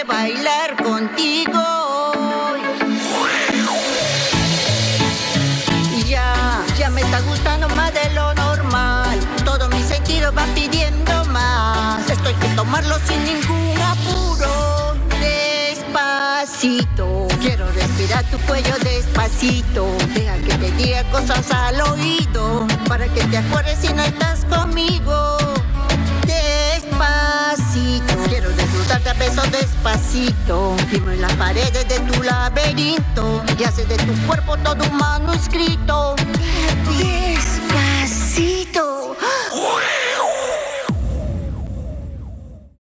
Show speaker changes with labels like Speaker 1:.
Speaker 1: bailar contigo. Ya me está gustando más de lo normal. Todos mis sentidos van pidiendo más. Estoy que tomarlo sin ningún apuro. Despacito, quiero respirar tu cuello despacito. Deja que te diga cosas al oído, para que te acuerdes si no estás conmigo. Despacito, quiero desnudarte a besos despacito. Firmo en las paredes de tu laberinto y haces de tu cuerpo todo un manuscrito. Despacito.